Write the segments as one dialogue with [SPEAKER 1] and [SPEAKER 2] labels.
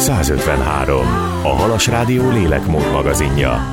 [SPEAKER 1] 153. A Halas Rádió lélekmód magazinja.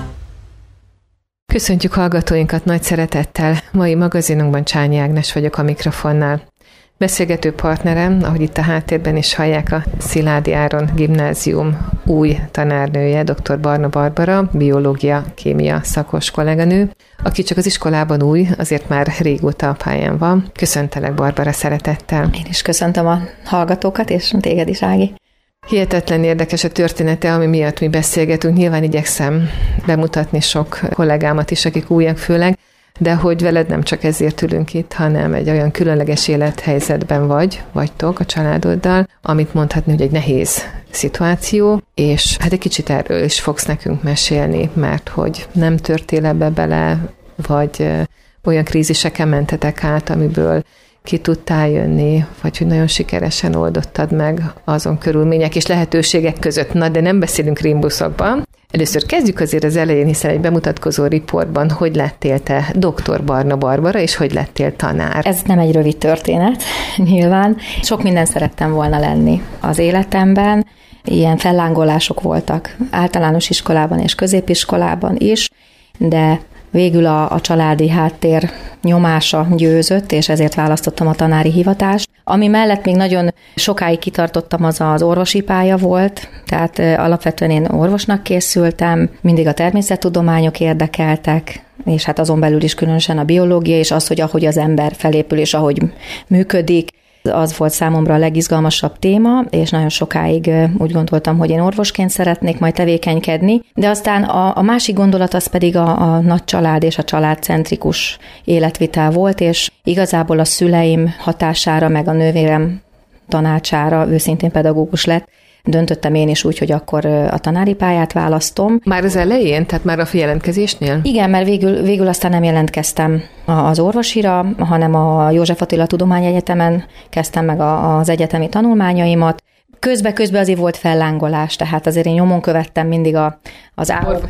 [SPEAKER 2] Köszöntjük hallgatóinkat nagy szeretettel. Mai magazinunkban Csányi Ágnes vagyok a mikrofonnál. Beszélgető partnerem, ahogy itt a háttérben is hallják, a Szilády Áron Gimnázium új tanárnője, dr. Barna Barbara, biológia-kémia szakos kolléganő, aki csak az iskolában új, azért már régóta a pályán van. Köszöntelek, Barbara, szeretettel.
[SPEAKER 3] Én is köszöntöm a hallgatókat, és téged is, Ági.
[SPEAKER 2] Hihetetlen érdekes a története, ami miatt mi beszélgetünk. Nyilván igyekszem bemutatni sok kollégámat is, akik újak főleg, de hogy veled nem csak ezért ülünk itt, hanem egy olyan különleges élethelyzetben vagytok a családoddal, amit mondhatni, hogy egy nehéz szituáció, és hát egy kicsit erről is fogsz nekünk mesélni, mert hogy nem törtél ebbe bele, vagy olyan kríziseken mentetek át, amiből ki tudtál jönni, vagy hogy nagyon sikeresen oldottad meg azon körülmények és lehetőségek között. Na, de nem beszélünk rimbuszokban. Először kezdjük azért az elején, hiszen egy bemutatkozó riportban, hogy lettél te dr. Barna Barbara, és hogy lettél tanár.
[SPEAKER 3] Ez nem egy rövid történet, nyilván. Sok minden szerettem volna lenni az életemben. Ilyen fellángolások voltak általános iskolában és középiskolában is, de végül a családi háttér nyomása győzött, és ezért választottam a tanári hivatást. Ami mellett még nagyon sokáig kitartottam, az orvosi pálya volt, tehát alapvetően én orvosnak készültem, mindig a természettudományok érdekeltek, és hát azon belül is különösen a biológia, és az, hogy ahogy az ember felépül, és ahogy működik, az volt számomra a legizgalmasabb téma, és nagyon sokáig úgy gondoltam, hogy én orvosként szeretnék majd tevékenykedni, de aztán a másik gondolat az pedig a nagy család és a családcentrikus életvitel volt, és igazából a szüleim hatására, meg a nővérem tanácsára, ő szintén pedagógus lett, döntöttem én is úgy, hogy akkor a tanári pályát választom.
[SPEAKER 2] Már az elején, tehát már a jelentkezésnél?
[SPEAKER 3] Igen, mert végül aztán nem jelentkeztem az orvosira, hanem a József Attila Tudományegyetemen kezdtem meg az egyetemi tanulmányaimat. Közben azért volt fellángolás, tehát azért én nyomon követtem mindig az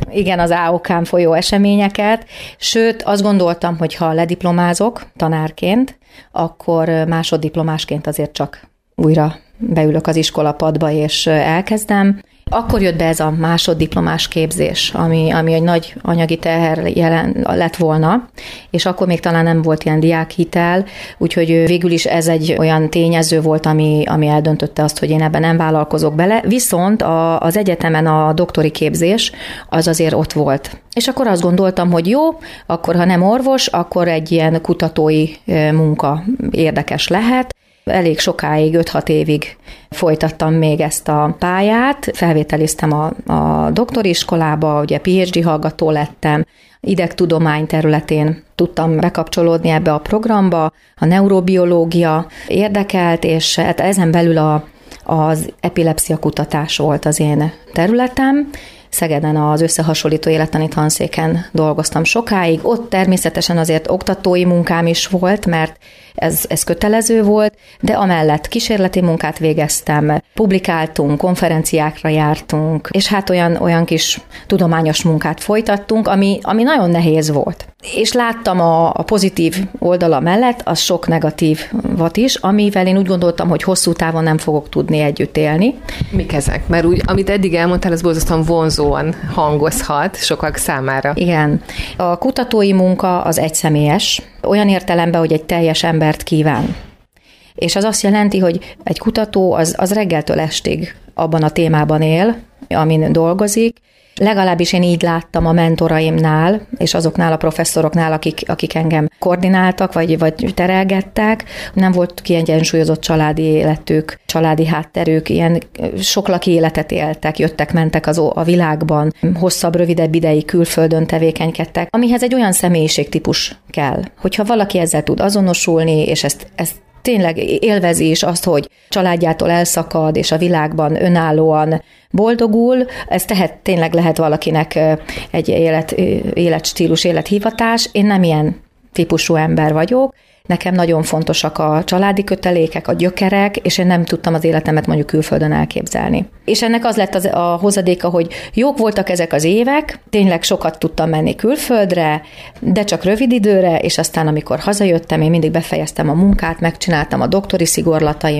[SPEAKER 3] AOK-n folyó eseményeket, sőt azt gondoltam, hogy ha lediplomázok tanárként, akkor másoddiplomásként azért csak újra beülök az iskolapadba, és elkezdem. Akkor jött be ez a másoddiplomás képzés, ami egy nagy anyagi teher lett volna, és akkor még talán nem volt ilyen diákhitel, úgyhogy végül is ez egy olyan tényező volt, ami eldöntötte azt, hogy én ebben nem vállalkozok bele, viszont az egyetemen a doktori képzés az azért ott volt. És akkor azt gondoltam, hogy jó, akkor ha nem orvos, akkor egy ilyen kutatói munka érdekes lehet. Elég sokáig, 5-6 évig folytattam még ezt a pályát, felvételiztem a doktoriskolába, ugye PhD hallgató lettem, idegtudomány területén tudtam bekapcsolódni ebbe a programba, a neurobiológia érdekelt, és hát ezen belül az epilepszia kutatás volt az én területem. Szegeden az összehasonlító élettani tanszéken dolgoztam sokáig, ott természetesen azért oktatói munkám is volt, mert ez kötelező volt, de amellett kísérleti munkát végeztem, publikáltunk, konferenciákra jártunk, és hát olyan kis tudományos munkát folytattunk, ami nagyon nehéz volt. És láttam a pozitív oldala mellett az sok negatívat is, amivel én úgy gondoltam, hogy hosszú távon nem fogok tudni együtt élni.
[SPEAKER 2] Mik ezek? Mert úgy, amit eddig elmondtál, az borzasztóan vonzóan hangozhat sokak számára.
[SPEAKER 3] Igen. A kutatói munka az egyszemélyes, olyan értelemben, hogy egy teljes embert kíván. És az azt jelenti, hogy egy kutató az reggeltől estig abban a témában él, amin dolgozik. Legalábbis én így láttam a mentoraimnál, és azoknál a professzoroknál, akik engem koordináltak, vagy terelgettek. Nem volt kiegyensúlyozott családi életük, családi hátterük, ilyen soklaki életet éltek, jöttek-mentek a világban, hosszabb, rövidebb ideig külföldön tevékenykedtek, amihez egy olyan személyiségtípus kell, hogyha valaki ezzel tud azonosulni, és ezt tényleg élvezi is azt, hogy családjától elszakad, és a világban önállóan boldogul, ez tényleg lehet valakinek egy életstílus, élethivatás. Én nem ilyen típusú ember vagyok, nekem nagyon fontosak a családi kötelékek, a gyökerek, és én nem tudtam az életemet mondjuk külföldön elképzelni. És ennek az lett a hozadéka, hogy jók voltak ezek az évek, tényleg sokat tudtam menni külföldre, de csak rövid időre, és aztán amikor hazajöttem, én mindig befejeztem a munkát, megcsináltam a doktori szigorlataimat,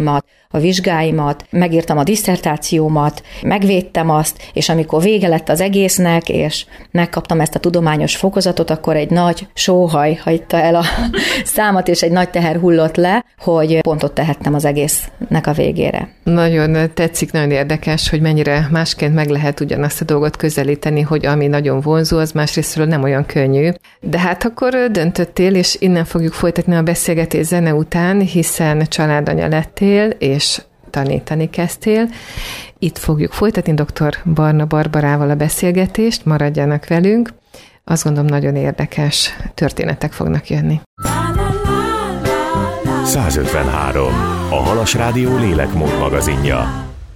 [SPEAKER 3] a vizsgáimat, megírtam a disszertációmat, megvédtem azt, és amikor vége lett az egésznek, és megkaptam ezt a tudományos fokozatot, akkor egy nagy sóhaj hagyta el a számat, és egy nagy teher hullott le, hogy pontot tehettem az egésznek a végére.
[SPEAKER 2] Nagyon tetszik, nagyon érdekes, hogy mennyire másként meg lehet ugyanazt a dolgot közelíteni, hogy ami nagyon vonzó, az másrésztről nem olyan könnyű. De hát akkor döntöttél, és innen fogjuk folytatni a beszélgetés zene után, hiszen családanya lettél, és tanítani kezdtél. Itt fogjuk folytatni dr. Barna Barbarával a beszélgetést, maradjanak velünk. Azt gondolom, nagyon érdekes történetek fognak jönni.
[SPEAKER 1] 153. A Halas Rádió lélekmód magazinja.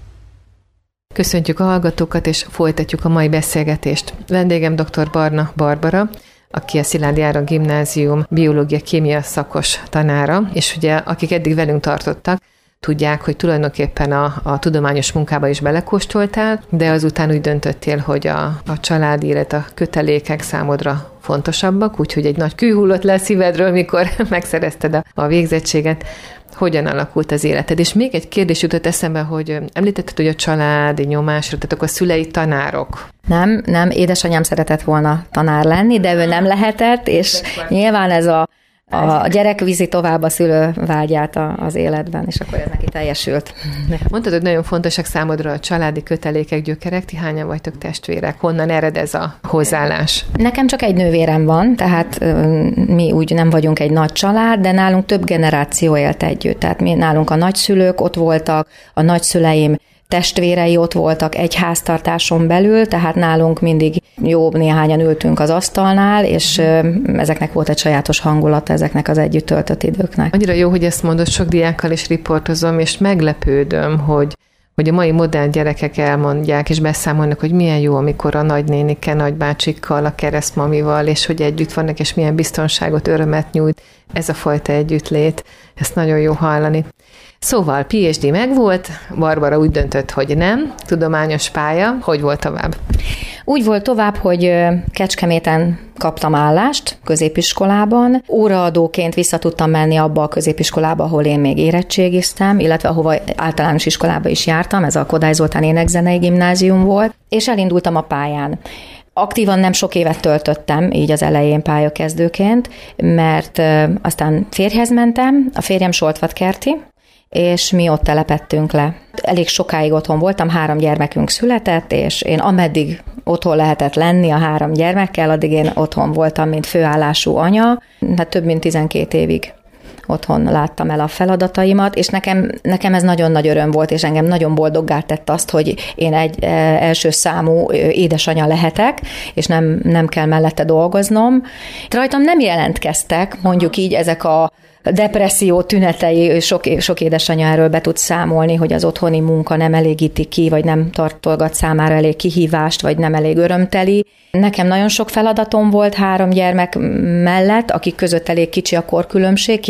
[SPEAKER 2] Köszöntjük a hallgatókat, és folytatjuk a mai beszélgetést. Vendégem dr. Barna Barbara, aki a Szilágyi Áron Gimnázium biológia-kémia szakos tanára, és ugye akik eddig velünk tartottak, tudják, hogy tulajdonképpen a tudományos munkába is belekóstoltál, de azután úgy döntöttél, hogy a család élet, a kötelékek számodra fontosabbak, úgyhogy egy nagy kő hullott le a szívedről, mikor megszerezted a végzettséget. Hogyan alakult az életed? És még egy kérdés jutott eszembe, hogy említetted, hogy a családi nyomásra, tehát a szülei tanárok.
[SPEAKER 3] Nem, édesanyám szeretett volna tanár lenni, de ő nem lehetett, és nyilván ez a gyerek viszi tovább a szülő vágyát az életben, és akkor ez neki teljesült.
[SPEAKER 2] Mondtad, hogy nagyon fontosak számodra a családi kötelékek, gyökerek, ti hányan vagytok testvérek? Honnan ered ez a hozzáállás?
[SPEAKER 3] Nekem csak egy nővérem van, tehát mi úgy nem vagyunk egy nagy család, de nálunk több generáció élt együtt. Tehát nálunk a nagyszülők ott voltak, a nagyszüleim testvérei ott voltak egy háztartáson belül, tehát nálunk mindig jó néhányan ültünk az asztalnál, és ezeknek volt egy sajátos hangulata, ezeknek az együtt töltött időknek.
[SPEAKER 2] Annyira jó, hogy ezt mondod, sok diákkal is riportozom, és meglepődöm, hogy a mai modern gyerekek elmondják és beszámolnak, hogy milyen jó, amikor a nagynénikkel, nagybácsikkal, a keresztmamival, és hogy együtt vannak, és milyen biztonságot, örömet nyújt ez a fajta együttlét. Ezt nagyon jó hallani. Szóval PhD megvolt, Barbara úgy döntött, hogy nem, tudományos pálya. Hogy volt tovább?
[SPEAKER 3] Úgy volt tovább, hogy Kecskeméten kaptam állást középiskolában. Óraadóként vissza tudtam menni abba a középiskolába, ahol én még érettségiztem, illetve ahova általános iskolába is jártam, ez a Kodály Zoltán Énekzenei Gimnázium volt, és elindultam a pályán. Aktívan nem sok évet töltöttem, így az elején pályakezdőként, mert aztán férjhez mentem, a férjem Soltvatkerti, és mi ott telepettünk le. Elég sokáig otthon voltam, 3 gyermekünk született, és én ameddig otthon lehetett lenni a 3 gyermekkel, addig én otthon voltam, mint főállású anya. Hát több mint 12 évig otthon láttam el a feladataimat, és nekem ez nagyon nagy öröm volt, és engem nagyon boldoggá tett azt, hogy én egy első számú édesanya lehetek, és nem kell mellette dolgoznom. Rajtam nem jelentkeztek, mondjuk így ezek a depresszió tünetei, sok édesanya erről be tud számolni, hogy az otthoni munka nem elégíti ki, vagy nem tartolgat számára elég kihívást, vagy nem elég örömteli. Nekem nagyon sok feladatom volt 3 gyermek mellett, akik között elég kicsi a korkülönbség,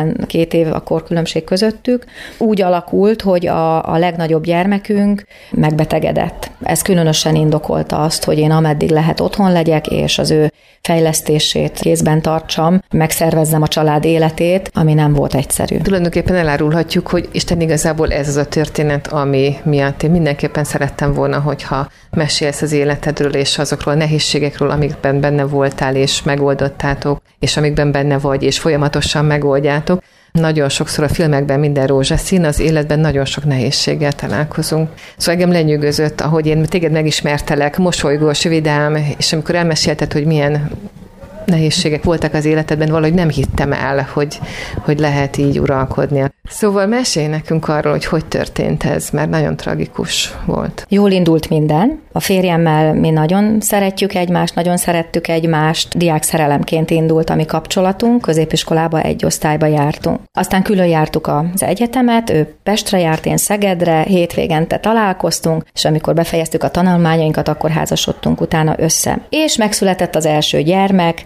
[SPEAKER 3] 2 év a korkülönbség közöttük. Úgy alakult, hogy a legnagyobb gyermekünk megbetegedett. Ez különösen indokolta azt, hogy én ameddig lehet otthon legyek, és az ő fejlesztését kézben tartsam, megszervezzem a család életét, ami nem volt egyszerű.
[SPEAKER 2] Tulajdonképpen elárulhatjuk, hogy Isten igazából ez az a történet, ami miatt én mindenképpen szerettem volna, hogyha mesélsz az életedről és azokról a nehézségekről, amikben benne voltál és megoldottátok, és amikben benne vagy, és folyamatosan megoldjátok. Nagyon sokszor a filmekben minden rózsaszín, az életben nagyon sok nehézséggel találkozunk. Szóval engem lenyűgözött, ahogy én téged megismertelek, mosolygós, vidám, és amikor elmesélted, hogy milyen nehézségek voltak az életedben, valahogy nem hittem el, hogy lehet így uralkodni. Szóval mesélj nekünk arról, hogy történt ez, mert nagyon tragikus volt.
[SPEAKER 3] Jól indult minden. A férjemmel mi nagyon szeretjük egymást, nagyon szerettük egymást. Diák szerelemként indult a mi kapcsolatunk, középiskolába egy osztályba jártunk. Aztán külön jártuk az egyetemet, ő Pestre járt, én Szegedre, hétvégente találkoztunk, és amikor befejeztük a tanulmányainkat, akkor házasodtunk utána össze. És megszületett az első gyermek,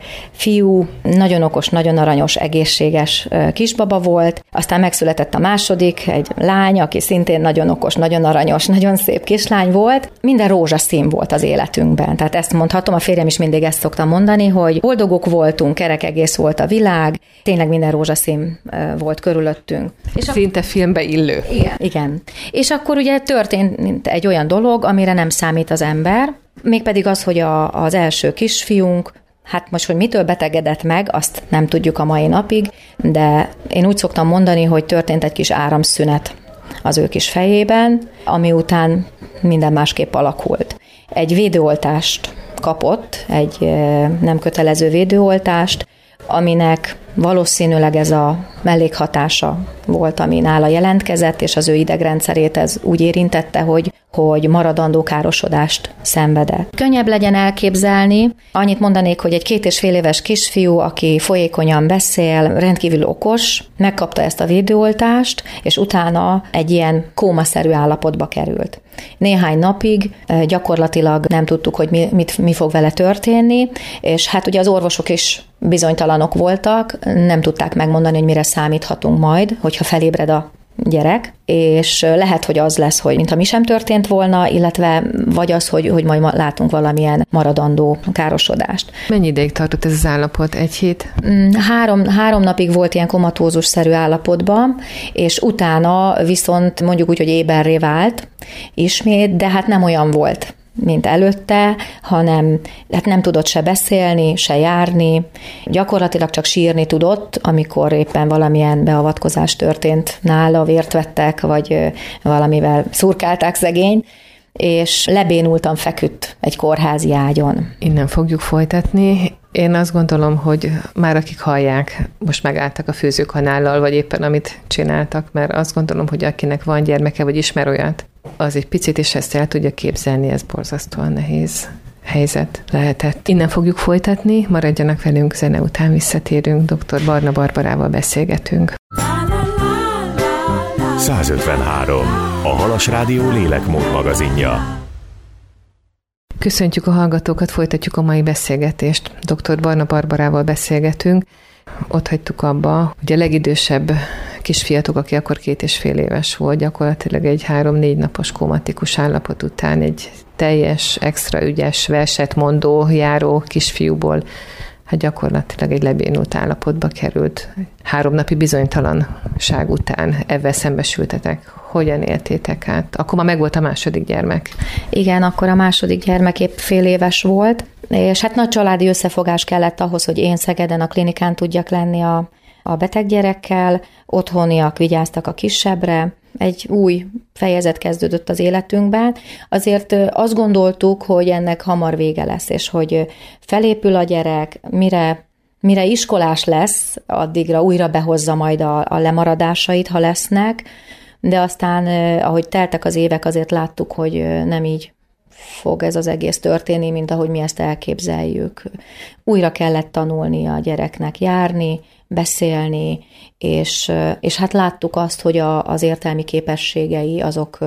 [SPEAKER 3] fiú, nagyon okos, nagyon aranyos, egészséges kisbaba volt, aztán megszületett a második, egy lány, aki szintén nagyon okos, nagyon aranyos, nagyon szép kislány volt. Minden rózsaszín volt az életünkben. Tehát ezt mondhatom, a férjem is mindig ezt szokta mondani, hogy boldogok voltunk, kerek egész volt a világ, tényleg minden rózsaszín volt körülöttünk.
[SPEAKER 2] És szinte filmbe illő.
[SPEAKER 3] Igen. És akkor ugye történt egy olyan dolog, amire nem számít az ember, mégpedig az, hogy az első kisfiunk, hát most, hogy mitől betegedett meg, azt nem tudjuk a mai napig, de én úgy szoktam mondani, hogy történt egy kis áramszünet az ő kis fejében, ami után minden másképp alakult. Egy védőoltást kapott, egy nem kötelező védőoltást, aminek valószínűleg ez a mellékhatása volt, ami nála jelentkezett, és az ő idegrendszerét ez úgy érintette, hogy maradandó károsodást szenvedett. Könnyebb legyen elképzelni, annyit mondanék, hogy egy 2,5 éves kisfiú, aki folyékonyan beszél, rendkívül okos, megkapta ezt a védőoltást, és utána egy ilyen kómaszerű állapotba került. Néhány napig gyakorlatilag nem tudtuk, hogy mi fog vele történni, és hát ugye az orvosok is bizonytalanok voltak, nem tudták megmondani, hogy mire számíthatunk majd, hogyha felébred a gyerek, és lehet, hogy az lesz, hogy mintha mi sem történt volna, illetve vagy az, hogy majd látunk valamilyen maradandó károsodást.
[SPEAKER 2] Mennyi ideig tartott ez az állapot? 1 hét?
[SPEAKER 3] 3 napig volt ilyen komatózus-szerű állapotban, és utána viszont mondjuk úgy, hogy éberré vált ismét, de hát nem olyan volt, mint előtte, hanem hát nem tudott se beszélni, se járni, gyakorlatilag csak sírni tudott, amikor éppen valamilyen beavatkozás történt nála, vért vettek, vagy valamivel szurkálták szegény, és lebénultan feküdt egy kórházi ágyon.
[SPEAKER 2] Innen fogjuk folytatni. Én azt gondolom, hogy már akik hallják, most megálltak a főzőkanállal, vagy éppen amit csináltak, mert azt gondolom, hogy akinek van gyermeke, vagy ismer olyat, az egy picit is ezt el tudja képzelni, ez borzasztóan nehéz helyzet lehetett. Innen fogjuk folytatni, maradjanak velünk, zene után visszatérünk, dr. Barna Barbarával beszélgetünk.
[SPEAKER 1] 153. A Halas Rádió lélekmód magazinja.
[SPEAKER 2] Köszöntjük a hallgatókat, folytatjuk a mai beszélgetést. Dr. Barna Barbarával beszélgetünk. Ott hagytuk abba, hogy a legidősebb kisfiatok, aki akkor 2,5 éves volt, gyakorlatilag egy 3-4 napos komatikus állapot után egy teljes, extra ügyes, versetmondó, járó kisfiúból hát gyakorlatilag egy lebénult állapotba került. 3 napi bizonytalanság után ezzel szembesültetek. Hogyan éltétek át? Akkor már megvolt a második gyermek.
[SPEAKER 3] Igen, akkor a második gyermek épp fél éves volt, és hát nagy családi összefogás kellett ahhoz, hogy én Szegeden a klinikán tudjak lenni a beteg gyerekkel, otthoniak vigyáztak a kisebbre, egy új fejezet kezdődött az életünkben. Azért azt gondoltuk, hogy ennek hamar vége lesz, és hogy felépül a gyerek, mire iskolás lesz, addigra újra behozza majd a lemaradásait, ha lesznek, de aztán, ahogy teltek az évek, azért láttuk, hogy nem így fog ez az egész történni, mint ahogy mi ezt elképzeljük. Újra kellett tanulni a gyereknek járni, beszélni, és hát láttuk azt, hogy az értelmi képességei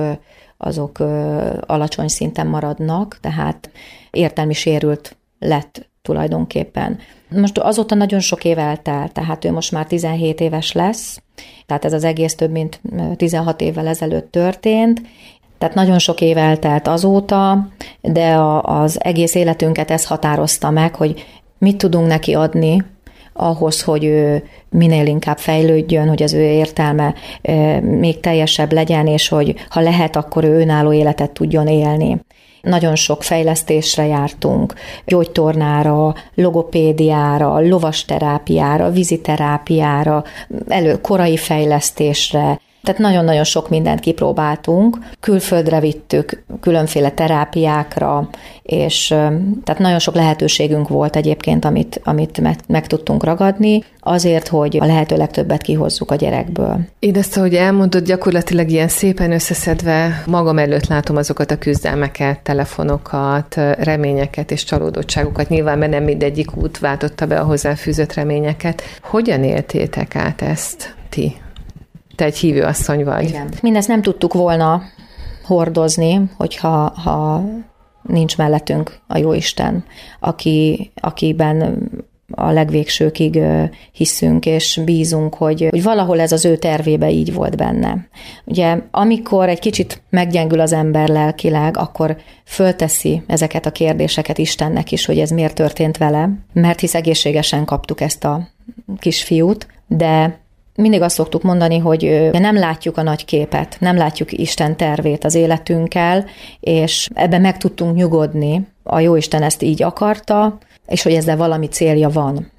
[SPEAKER 3] azok alacsony szinten maradnak, tehát értelmi sérült lett tulajdonképpen. Most azóta nagyon sok év eltelt, tehát ő most már 17 éves lesz, tehát ez az egész több mint 16 évvel ezelőtt történt, tehát nagyon sok év eltelt azóta, de az egész életünket ez határozta meg, hogy mit tudunk neki adni ahhoz, hogy ő minél inkább fejlődjön, hogy az ő értelme még teljesebb legyen, és hogy ha lehet, akkor ő önálló életet tudjon élni. Nagyon sok fejlesztésre jártunk, gyógytornára, logopédiára, lovasterápiára, víziterápiára, korai fejlesztésre. Tehát nagyon-nagyon sok mindent kipróbáltunk, külföldre vittük, különféle terápiákra, és tehát nagyon sok lehetőségünk volt egyébként, amit meg tudtunk ragadni, azért, hogy a lehető legtöbbet kihozzuk a gyerekből.
[SPEAKER 2] Én ezt, ahogy elmondod, gyakorlatilag ilyen szépen összeszedve magam előtt látom azokat a küzdelmeket, telefonokat, reményeket és csalódottságokat. Nyilván, mert nem mindegyik út váltotta be a hozzáfűzött reményeket. Hogyan éltétek át ezt ti? Te egy hívő asszony vagy.
[SPEAKER 3] Igen. Mindezt nem tudtuk volna hordozni, hogyha nincs mellettünk a Jóisten, akiben a legvégsőkig hiszünk, és bízunk, hogy valahol ez az ő tervébe így volt benne. Ugye, amikor egy kicsit meggyengül az ember lelkileg, akkor fölteszi ezeket a kérdéseket Istennek is, hogy ez miért történt vele, mert hisz egészségesen kaptuk ezt a kisfiút, de mindig azt szoktuk mondani, hogy nem látjuk a nagy képet, nem látjuk Isten tervét az életünkkel, és ebben meg tudtunk nyugodni. A Jóisten ezt így akarta, és hogy ezzel valami célja van.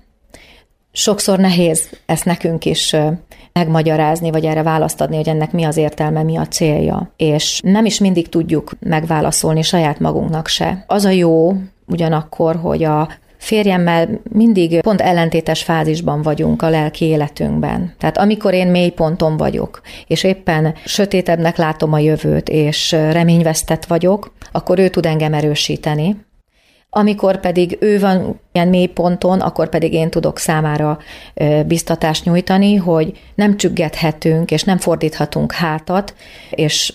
[SPEAKER 3] Sokszor nehéz ezt nekünk is megmagyarázni, vagy erre választ adni, hogy ennek mi az értelme, mi a célja. És nem is mindig tudjuk megválaszolni saját magunknak se. Az a jó ugyanakkor, hogy a férjemmel mindig pont ellentétes fázisban vagyunk a lelki életünkben. Tehát amikor én mély ponton vagyok, és éppen sötétebbnek látom a jövőt, és reményvesztett vagyok, akkor ő tud engem erősíteni. Amikor pedig ő van ilyen mély ponton, akkor pedig én tudok számára biztatást nyújtani, hogy nem csüggethetünk, és nem fordíthatunk hátat, és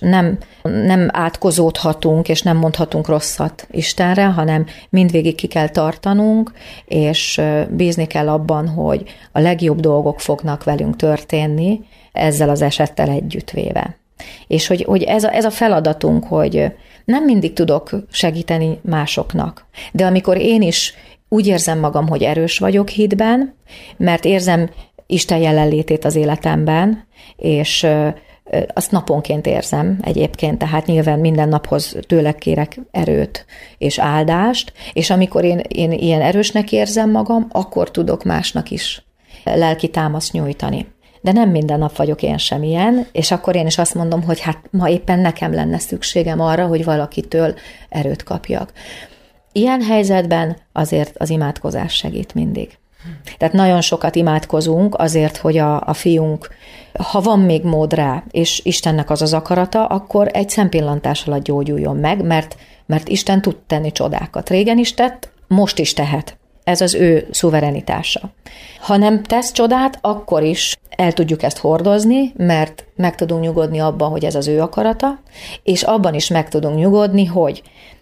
[SPEAKER 3] nem átkozódhatunk, és nem mondhatunk rosszat Istenre, hanem mindvégig ki kell tartanunk, és bízni kell abban, hogy a legjobb dolgok fognak velünk történni, ezzel az esettel együttvéve. És hogy ez a feladatunk, hogy nem mindig tudok segíteni másoknak. De amikor én is úgy érzem magam, hogy erős vagyok hitben, mert érzem Isten jelenlétét az életemben, és azt naponként érzem egyébként, tehát nyilván minden naphoz tőle kérek erőt és áldást, és amikor én ilyen erősnek érzem magam, akkor tudok másnak is lelki támaszt nyújtani. De nem minden nap vagyok én sem ilyen, és akkor én is azt mondom, hogy hát ma éppen nekem lenne szükségem arra, hogy valakitől erőt kapjak. Ilyen helyzetben azért az imádkozás segít mindig. Tehát nagyon sokat imádkozunk azért, hogy a fiunk, ha van még mód rá, és Istennek az az akarata, akkor egy szempillantás alatt gyógyuljon meg, mert Isten tud tenni csodákat. Régen is tett, most is tehet. Ez az ő szuverenitása. Ha nem tesz csodát, akkor is el tudjuk ezt hordozni, mert meg tudunk nyugodni abban, hogy ez az ő akarata, és abban is meg tudunk nyugodni, hogy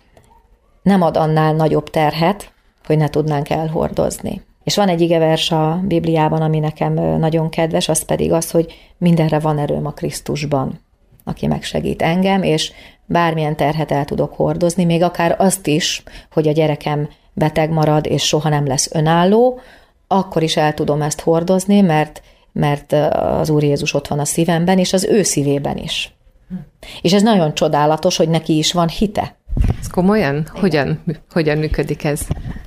[SPEAKER 3] nem ad annál nagyobb terhet, hogy ne tudnánk elhordozni. És van egy igevers a Bibliában, ami nekem nagyon kedves, az pedig az, hogy mindenre van erőm a Krisztusban, aki megsegít engem, és bármilyen terhet el tudok hordozni, még akár azt is, hogy a gyerekem beteg marad, és soha nem lesz önálló, akkor is el tudom ezt hordozni, mert az Úr Jézus ott van a szívemben, és az ő szívében is. És ez nagyon csodálatos, hogy neki is van hite.
[SPEAKER 2] Ez komolyan? Hogyan működik ez?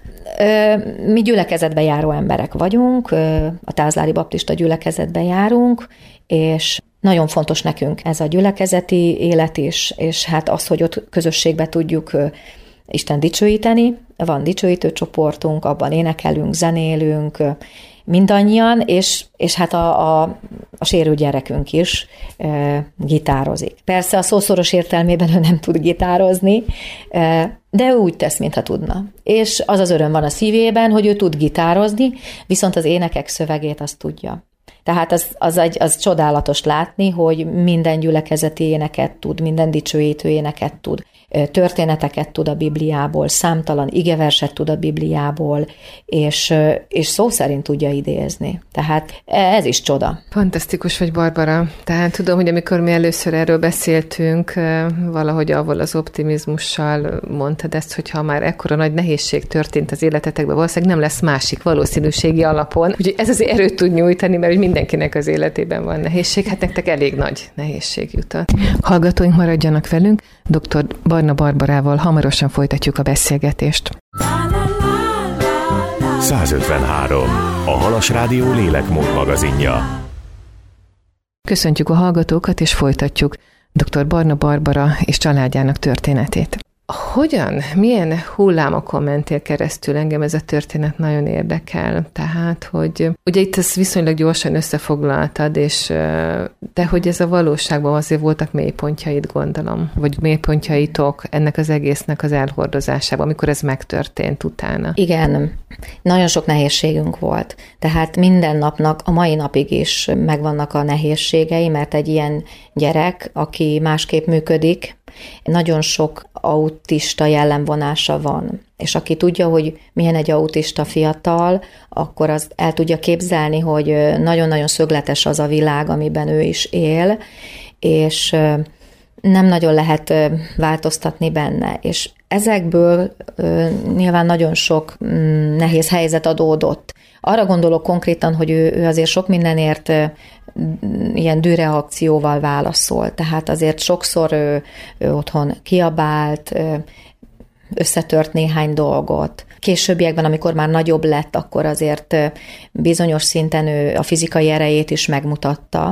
[SPEAKER 3] Mi gyülekezetbe járó emberek vagyunk, a Tázlári Baptista gyülekezetbe járunk, és nagyon fontos nekünk ez a gyülekezeti élet is, és hát az, hogy ott közösségbe tudjuk Isten dicsőíteni. Van dicsőítő csoportunk, abban énekelünk, zenélünk, mindannyian, és hát a sérült gyerekünk is gitározik. Persze a szószoros értelmében ő nem tud gitározni, de ő úgy tesz, mintha tudna. És az öröm van a szívében, hogy ő tud gitározni, viszont az énekek szövegét azt tudja. Tehát az csodálatos látni, hogy minden gyülekezeti éneket tud, minden dicsőítő éneket tud, történeteket tud a Bibliából, számtalan igeverset tud a Bibliából, és szó szerint tudja idézni. Tehát ez is csoda.
[SPEAKER 2] Fantasztikus vagy, Barbara. Tehát tudom, hogy amikor mi először erről beszéltünk, valahogy avval az optimizmussal mondtad ezt, hogy ha már ekkora nagy nehézség történt az életetekben, valószínűleg nem lesz másik valószínűségi alapon. Úgyhogy ez az erőt tud nyújtani, mert hogy mindenkinek az életében van nehézség. Hát nektek elég nagy nehézség jutott. Hallgatóink, maradjanak velünk. Dr. Barna Barbarával hamarosan folytatjuk a beszélgetést.
[SPEAKER 1] 153. A Halas Rádió lélekmód magazinja.
[SPEAKER 2] Köszöntjük a hallgatókat, és folytatjuk dr. Barna Barbara és családjának történetét. Milyen hullámokon mentél keresztül? Engem ez a történet nagyon érdekel. Tehát, hogy ugye itt ezt viszonylag gyorsan összefoglaltad, de hogy ez a valóságban azért voltak mélypontjaid, gondolom, vagy mélypontjaitok ennek az egésznek az elhordozásában, amikor ez megtörtént utána.
[SPEAKER 3] Igen, nagyon sok nehézségünk volt. Tehát minden napnak, a mai napig is megvannak a nehézségei, mert egy ilyen gyerek, aki másképp működik, nagyon sok autista jellemvonása van. És aki tudja, hogy milyen egy autista fiatal, akkor azt el tudja képzelni, hogy nagyon-nagyon szögletes az a világ, amiben ő is él, és nem nagyon lehet változtatni benne. És ezekből nyilván nagyon sok nehéz helyzet adódott. Arra gondolok konkrétan, hogy ő azért sok mindenért ilyen dűreakcióval válaszol. Tehát azért sokszor ő otthon kiabált, összetört néhány dolgot. Későbbiekben, amikor már nagyobb lett, akkor azért bizonyos szinten ő a fizikai erejét is megmutatta,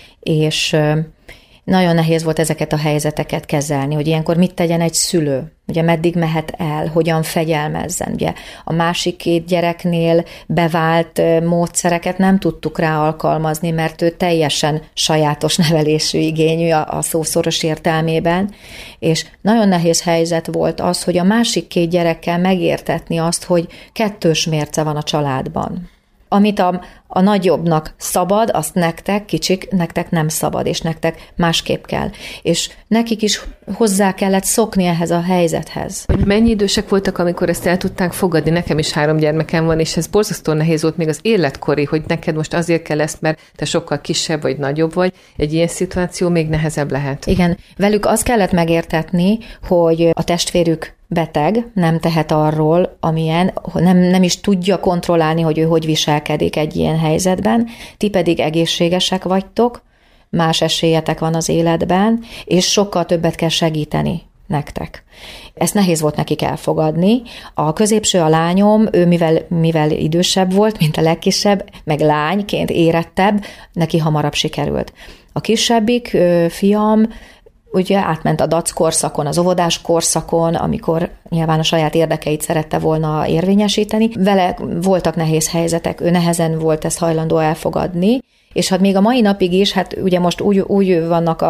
[SPEAKER 3] és nagyon nehéz volt ezeket a helyzeteket kezelni, hogy ilyenkor mit tegyen egy szülő, ugye meddig mehet el, hogyan fegyelmezzen. Ugye a másik 2 gyereknél bevált módszereket nem tudtuk rá alkalmazni, mert ő teljesen sajátos nevelésű igényű a szó szoros értelmében, és nagyon nehéz helyzet volt az, hogy a másik 2 gyerekkel megértetni azt, hogy 2 mérce van a családban. Amit a nagyobbnak szabad, azt nektek, kicsik, nektek nem szabad, és nektek másképp kell. És nekik is hozzá kellett szokni ehhez a helyzethez.
[SPEAKER 2] Hogy mennyi idősek voltak, amikor ezt el tudták fogadni? Nekem is 3 gyermekem van, és ez borzasztóan nehéz volt még az életkori, hogy neked most azért kell ezt, mert te sokkal kisebb vagy nagyobb vagy. Egy ilyen szituáció még nehezebb lehet.
[SPEAKER 3] Igen, velük azt kellett megértetni, hogy a testvérük beteg, nem tehet arról, amilyen, nem is tudja kontrollálni, hogy ő hogy viselkedik egy ilyen helyzetben, ti pedig egészségesek vagytok, más esélyetek van az életben, és sokkal többet kell segíteni nektek. Ezt nehéz volt nekik elfogadni. A középső, a lányom, ő mivel idősebb volt, mint a legkisebb, meg lányként érettebb, neki hamarabb sikerült. A kisebbik fiam ugye átment a dac korszakon, az óvodás korszakon, amikor nyilván a saját érdekeit szerette volna érvényesíteni. Vele voltak nehéz helyzetek, ő nehezen volt ezt hajlandó elfogadni, és hát még a mai napig is, hát ugye most úgy vannak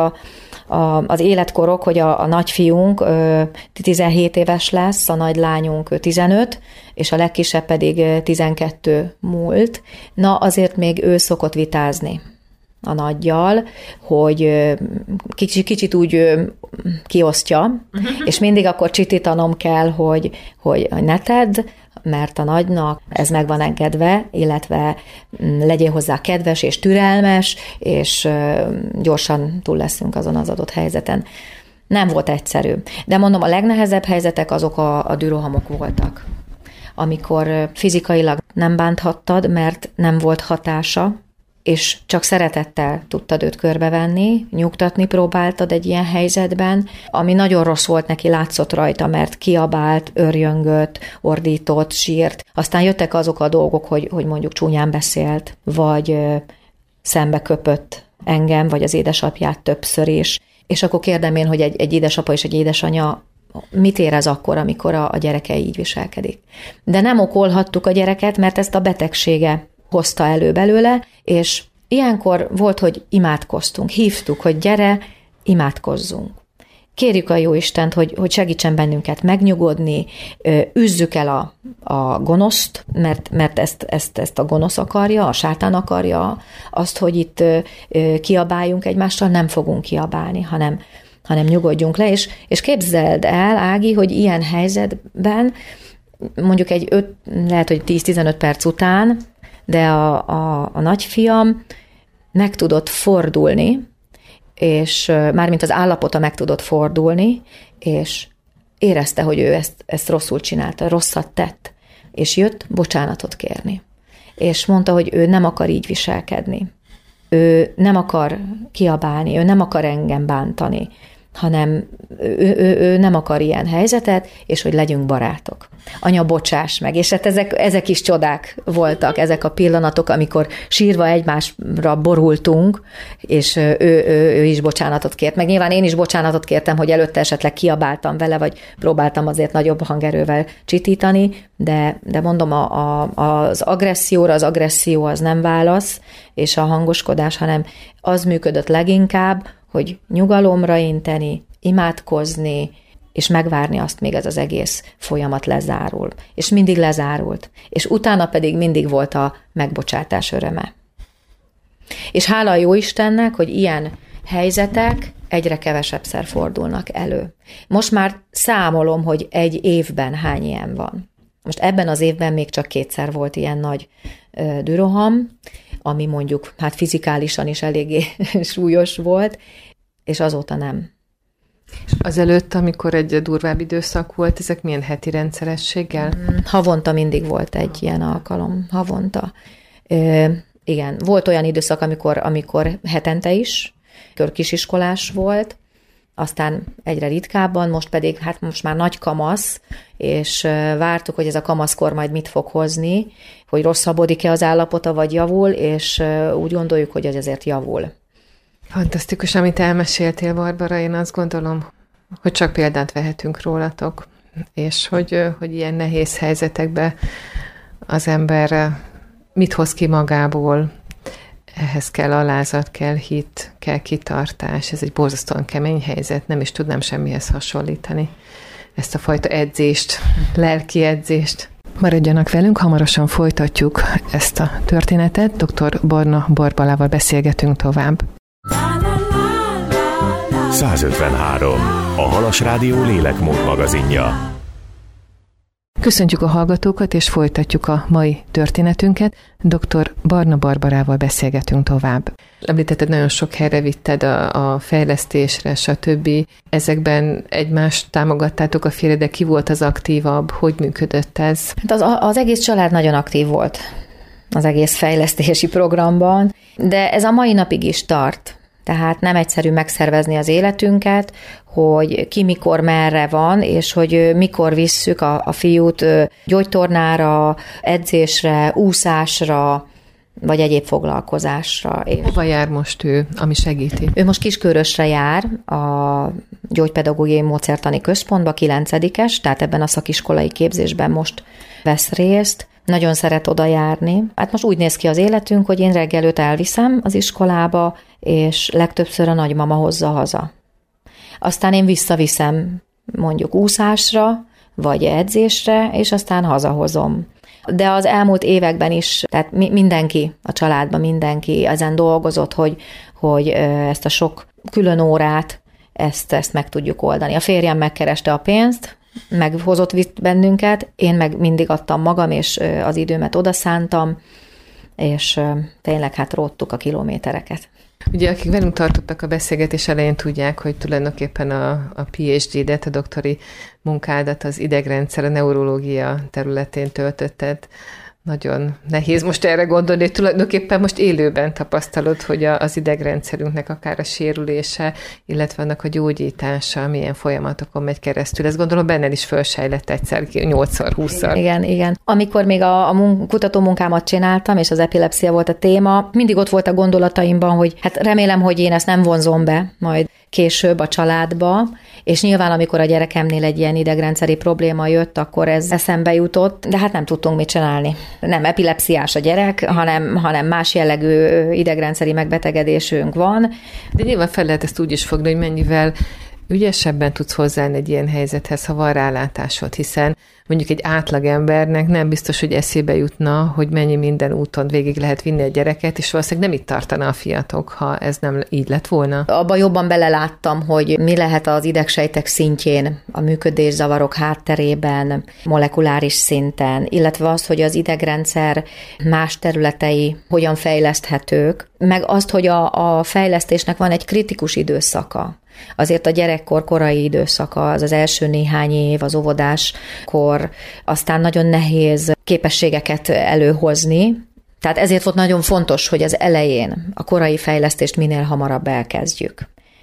[SPEAKER 3] az életkorok, hogy a nagyfiunk 17 éves lesz, a nagylányunk 15, és a legkisebb pedig 12 múlt. Na azért még ő szokott vitázni a nagyjal, hogy kicsit úgy kiosztja, és mindig akkor csitítanom kell, hogy ne tedd, mert a nagynak ez meg van engedve, illetve legyél hozzá kedves és türelmes, és gyorsan túl leszünk azon az adott helyzeten. Nem volt egyszerű. De mondom, a legnehezebb helyzetek azok a dürohamok voltak, amikor fizikailag nem bánthattad, mert nem volt hatása, és csak szeretettel tudtad őt körbevenni, nyugtatni próbáltad egy ilyen helyzetben, ami nagyon rossz volt neki, látszott rajta, mert kiabált, örjöngött, ordított, sírt. Aztán jöttek azok a dolgok, hogy mondjuk csúnyán beszélt, vagy szembe köpött engem, vagy az édesapját többször is. És akkor kérdem én, hogy egy édesapa és egy édesanya mit érez akkor, amikor a gyereke így viselkedik. De nem okolhattuk a gyereket, mert ezt a betegsége hozta elő belőle, és ilyenkor volt, hogy imádkoztunk, hívtuk, hogy gyere, imádkozzunk. Kérjük a Jóistent, hogy segítsen bennünket megnyugodni, üzzük el a gonoszt, mert ezt a gonosz akarja, a sátán akarja, azt, hogy itt kiabáljunk egymással, nem fogunk kiabálni, hanem nyugodjunk le, és képzeld el, Ági, hogy ilyen helyzetben mondjuk lehet, hogy 10-15 perc után, de a nagyfiam meg tudott fordulni, és mármint az állapota meg tudott fordulni, és érezte, hogy ő ezt rosszul csinálta, rosszat tett, és jött bocsánatot kérni. És mondta, hogy ő nem akar így viselkedni. Ő nem akar kiabálni, ő nem akar engem bántani, hanem ő nem akar ilyen helyzetet, és hogy legyünk barátok. Anya, bocsáss meg. És hát ezek is csodák voltak, ezek a pillanatok, amikor sírva egymásra borultunk, és ő is bocsánatot kért. Meg nyilván én is bocsánatot kértem, hogy előtte esetleg kiabáltam vele, vagy próbáltam azért nagyobb hangerővel csitítani, de mondom, az agresszióra, az agresszió az nem válasz, és a hangoskodás, hanem az működött leginkább, hogy nyugalomra inteni, imádkozni, és megvárni azt, még ez az egész folyamat lezárul. És mindig lezárult. És utána pedig mindig volt a megbocsátás öröme. És hála a Jóistennek, hogy ilyen helyzetek egyre kevesebbszer fordulnak elő. Most már számolom, hogy egy évben hány ilyen van. Most ebben az évben még csak 2-szer volt ilyen nagy düroham, ami mondjuk hát fizikálisan is eléggé súlyos volt, és azóta nem.
[SPEAKER 2] És azelőtt, amikor egy durvább időszak volt, ezek milyen heti rendszerességgel?
[SPEAKER 3] Havonta mindig volt egy ilyen alkalom, havonta. Igen, volt olyan időszak, amikor hetente is, kisiskolás volt, aztán egyre ritkábban, most pedig hát most már nagy kamasz, és vártuk, hogy ez a kamaszkor majd mit fog hozni, hogy rosszabbodik-e az állapota, vagy javul, és úgy gondoljuk, hogy ez azért javul.
[SPEAKER 2] Fantasztikus, amit elmeséltél, Barbara, én azt gondolom, hogy csak példát vehetünk rólatok, és hogy ilyen nehéz helyzetekben az ember mit hoz ki magából, ehhez kell alázat, kell hit, kell kitartás, ez egy borzasztóan kemény helyzet, nem is tudnám semmihez hasonlítani ezt a fajta edzést, lelki edzést. Maradjanak velünk, hamarosan folytatjuk ezt a történetet, dr. Barna Barbalával beszélgetünk tovább.
[SPEAKER 1] 153. A Halas Rádió lélekmód magazinja.
[SPEAKER 2] Köszöntjük a hallgatókat, és folytatjuk a mai történetünket. Dr. Barna Barbarával beszélgetünk tovább. Említetted, nagyon sok helyre vitted a fejlesztésre, stb. Ezekben egymást támogattátok a férje, de ki volt az aktívabb? Hogy működött ez?
[SPEAKER 3] Hát az egész család nagyon aktív volt az egész fejlesztési programban, de ez a mai napig is tart. Tehát nem egyszerű megszervezni az életünket, hogy ki mikor merre van, és hogy mikor visszük a fiút gyógytornára, edzésre, úszásra, vagy egyéb foglalkozásra.
[SPEAKER 2] Hova jár most ő, ami segíti?
[SPEAKER 3] Ő most Kiskörösre jár a gyógypedagógiai módszertani központba, 9-es, tehát ebben a szakiskolai képzésben most vesz részt. Nagyon szeret oda járni. Hát most úgy néz ki az életünk, hogy én reggel őt elviszem az iskolába, és legtöbbször a nagymama hozza haza. Aztán én visszaviszem mondjuk úszásra, vagy edzésre, és aztán hazahozom. De az elmúlt években is, tehát mindenki, a családban mindenki ezen dolgozott, hogy ezt a sok külön órát, ezt meg tudjuk oldani. A férjem megkereste a pénzt, meghozott vitt bennünket, én meg mindig adtam magam, és az időmet odaszántam, és tényleg hát róttuk a kilométereket.
[SPEAKER 2] Ugye, akik velünk tartottak a beszélgetés elején, tudják, hogy tulajdonképpen a PhD-det, a doktori munkádat az idegrendszer, a neurológia területén töltötted. Nagyon nehéz most erre gondolni, hogy tulajdonképpen most élőben tapasztalod, hogy az idegrendszerünknek akár a sérülése, illetve annak a gyógyítása milyen folyamatokon megy keresztül. Ezt gondolom benned is fölsejlett egyszer 8-20-szor.
[SPEAKER 3] Igen. Amikor még a kutatómunkámat csináltam, és az epilepszia volt a téma, mindig ott volt a gondolataimban, hogy hát remélem, hogy én ezt nem vonzom be majd később a családba, és nyilván amikor a gyerekemnél egy ilyen idegrendszeri probléma jött, akkor ez eszembe jutott, de hát nem tudtunk mit csinálni. Nem epilepsziás a gyerek, hanem más jellegű idegrendszeri megbetegedésünk van.
[SPEAKER 2] De nyilván fel lehet ezt úgy is fogni, hogy mennyivel ügyesebben tudsz hozzáállni egy ilyen helyzethez, ha van rálátásod, hiszen mondjuk egy átlagembernek nem biztos, hogy eszébe jutna, hogy mennyi minden úton végig lehet vinni a gyereket, és valószínűleg nem itt tartana a fiatok, ha ez nem így lett volna.
[SPEAKER 3] Abba jobban beleláttam, hogy mi lehet az idegsejtek szintjén, a működészavarok hátterében, molekuláris szinten, illetve azt, hogy az idegrendszer más területei hogyan fejleszthetők, meg azt, hogy a fejlesztésnek van egy kritikus időszaka. Azért a gyerekkor korai időszaka, az első néhány év, az óvodáskor, aztán nagyon nehéz képességeket előhozni. Tehát ezért volt nagyon fontos, hogy az elején a korai fejlesztést minél hamarabb elkezdjük.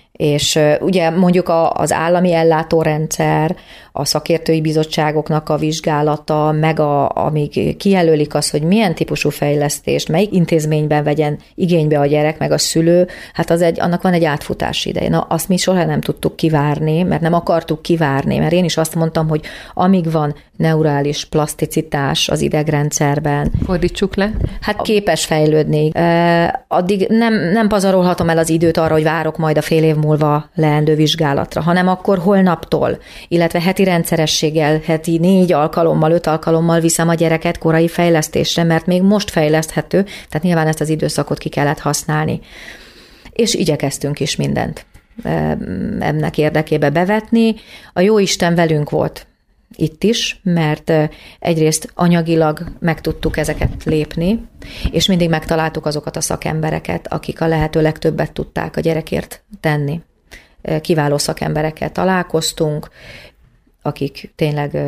[SPEAKER 3] És ugye mondjuk az állami ellátórendszer, a szakértői bizottságoknak a vizsgálata, meg amíg kijelölik azt, hogy milyen típusú fejlesztést, melyik intézményben vegyen igénybe a gyerek, meg a szülő, hát annak van egy átfutási ideje. Na, azt mi soha nem tudtuk kivárni, mert nem akartuk kivárni, mert én is azt mondtam, hogy amíg van neurális plaszticitás az idegrendszerben.
[SPEAKER 2] Fordítsuk le.
[SPEAKER 3] Hát képes fejlődni. Addig nem pazarolhatom el az időt arra, hogy várok majd a fél év múlva leendő vizsgálatra, hanem akkor holnaptól, illetve heti rendszerességgel, heti 4 alkalommal, 5 alkalommal viszem a gyereket korai fejlesztésre, mert még most fejleszthető, tehát nyilván ezt az időszakot ki kellett használni. és igyekeztünk is mindent ennek érdekébe bevetni. A Jóisten velünk volt itt is, mert egyrészt anyagilag meg tudtuk ezeket lépni, és mindig megtaláltuk azokat a szakembereket, akik a lehető legtöbbet tudták a gyerekért tenni. Kiváló szakemberekkel találkoztunk, akik tényleg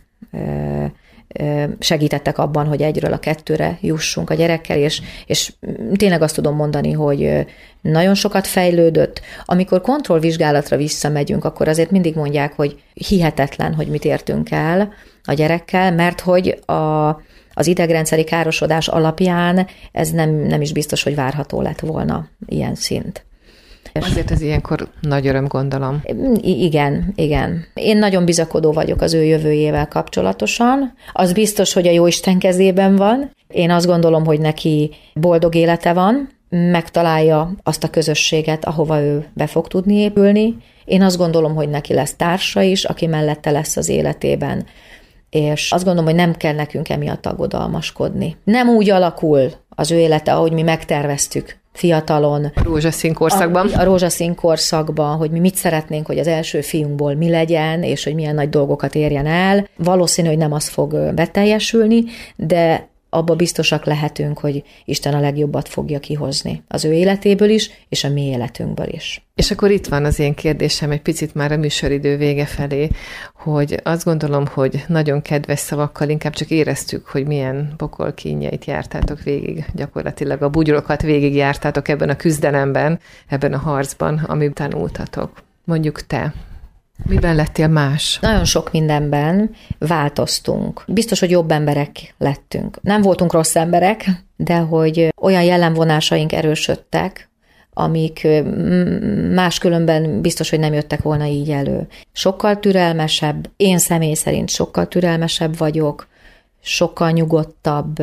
[SPEAKER 3] segítettek abban, hogy 1-ről a 2-re jussunk a gyerekkel, és tényleg azt tudom mondani, hogy nagyon sokat fejlődött. Amikor kontrollvizsgálatra visszamegyünk, akkor azért mindig mondják, hogy hihetetlen, hogy mit értünk el a gyerekkel, mert hogy az idegrendszeri károsodás alapján ez nem is biztos, hogy várható lett volna ilyen szint.
[SPEAKER 2] Azért ez ilyenkor nagy öröm, gondolom.
[SPEAKER 3] Igen. Én nagyon bizakodó vagyok az ő jövőjével kapcsolatosan. Az biztos, hogy a Jóisten kezében van. Én azt gondolom, hogy neki boldog élete van, megtalálja azt a közösséget, ahova ő be fog tudni épülni. Én azt gondolom, hogy neki lesz társa is, aki mellette lesz az életében. És azt gondolom, hogy nem kell nekünk emiatt aggodalmaskodni. Nem úgy alakul az ő élete, ahogy mi megterveztük fiatalon.
[SPEAKER 2] Rózsaszín korszakban.
[SPEAKER 3] A rózsaszín korszakban, hogy mi mit szeretnénk, hogy az első fiunkból mi legyen, és hogy milyen nagy dolgokat érjen el. Valószínű, hogy nem az fog beteljesülni, de abba biztosak lehetünk, hogy Isten a legjobbat fogja kihozni az ő életéből is, és a mi életünkből is.
[SPEAKER 2] És akkor itt van az én kérdésem egy picit már a műsoridő vége felé, hogy azt gondolom, hogy nagyon kedves szavakkal inkább csak éreztük, hogy milyen pokolkínjait jártátok végig, gyakorlatilag a bugyrokat végig jártátok ebben a küzdelemben, ebben a harcban, amit tanultatok. Mondjuk te. Miben lettél más?
[SPEAKER 3] Nagyon sok mindenben változtunk. Biztos, hogy jobb emberek lettünk. Nem voltunk rossz emberek, de hogy olyan jellemvonásaink erősödtek, amik máskülönben biztos, hogy nem jöttek volna így elő. Sokkal türelmesebb, én személy szerint sokkal türelmesebb vagyok, sokkal nyugodtabb.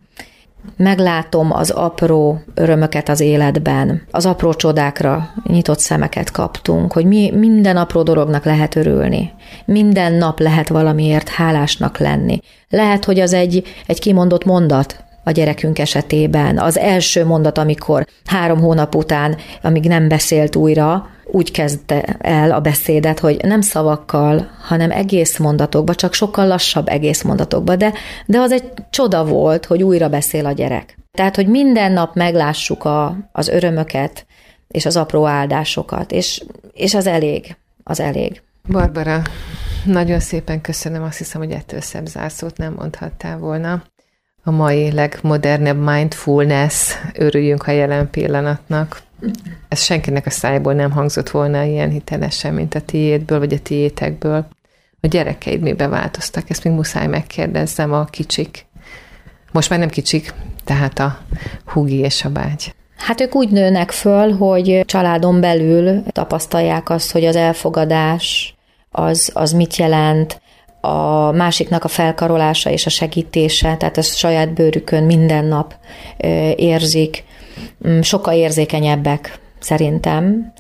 [SPEAKER 3] Meglátom az apró örömöket az életben, az apró csodákra nyitott szemeket kaptunk, hogy minden apró dolognak lehet örülni. Minden nap lehet valamiért hálásnak lenni. Lehet, hogy az egy kimondott mondat a gyerekünk esetében. Az első mondat, amikor 3 hónap után, amíg nem beszélt újra, úgy kezdte el a beszédet, hogy nem szavakkal, hanem egész mondatokba, csak sokkal lassabb egész mondatokba, de az egy csoda volt, hogy újra beszél a gyerek. Tehát, hogy minden nap meglássuk az örömöket és az apró áldásokat, és az elég.
[SPEAKER 2] Barbara, nagyon szépen köszönöm, azt hiszem, hogy ettől szebb zárszót nem mondhattál volna. A mai legmodernebb mindfulness, örüljünk a jelen pillanatnak. Ez senkinek a szájból nem hangzott volna ilyen hitelesen, mint a tiédből, vagy a tiétekből. A gyerekeid miben változtak? Ezt még muszáj megkérdezzem, a kicsik. Most már nem kicsik, tehát a húgi és a bágy.
[SPEAKER 3] Hát ők úgy nőnek föl, hogy családon belül tapasztalják azt, hogy az elfogadás az mit jelent, a másiknak a felkarolása és a segítése, tehát ezt saját bőrükön minden nap érzik. Sokkal érzékenyebbek szerintem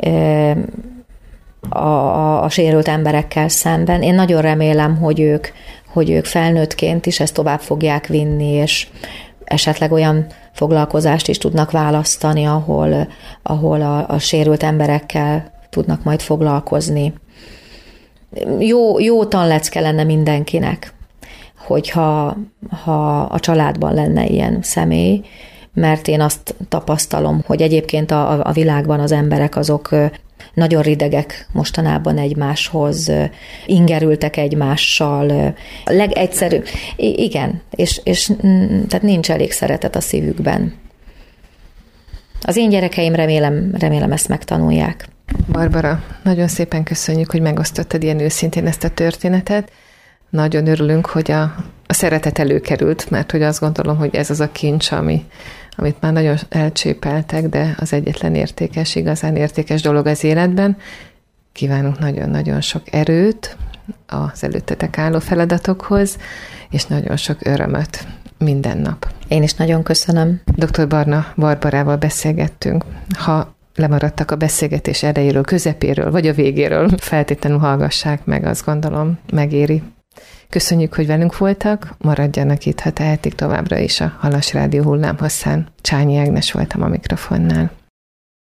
[SPEAKER 3] a sérült emberekkel szemben. Én nagyon remélem, hogy ők felnőttként is ezt tovább fogják vinni, és esetleg olyan foglalkozást is tudnak választani, ahol a sérült emberekkel tudnak majd foglalkozni. Jó tanlecke lenne mindenkinek, hogyha a családban lenne ilyen személy, mert én azt tapasztalom, hogy egyébként a világban az emberek azok nagyon ridegek mostanában egymáshoz, ingerültek egymással. A legegyszerűbb, igen, és tehát nincs elég szeretet a szívükben. Az én gyerekeim remélem ezt megtanulják.
[SPEAKER 2] Barbara, nagyon szépen köszönjük, hogy megosztottad ilyen őszintén ezt a történetet. Nagyon örülünk, hogy a szeretet előkerült, mert hogy azt gondolom, hogy ez az a kincs, amit már nagyon elcsépeltek, de az egyetlen értékes, igazán értékes dolog az életben. Kívánunk nagyon-nagyon sok erőt az előttetek álló feladatokhoz, és nagyon sok örömöt minden nap.
[SPEAKER 3] Én is nagyon köszönöm.
[SPEAKER 2] Dr. Barbarával beszélgettünk. Ha lemaradtak a beszélgetés elejéről, közepéről, vagy a végéről, feltétlenül hallgassák meg, azt gondolom, megéri. Köszönjük, hogy velünk voltak, maradjanak itt, ha tehetik továbbra is a Halas Rádió hullámhosszán. Csányi Ágnes voltam a mikrofonnál.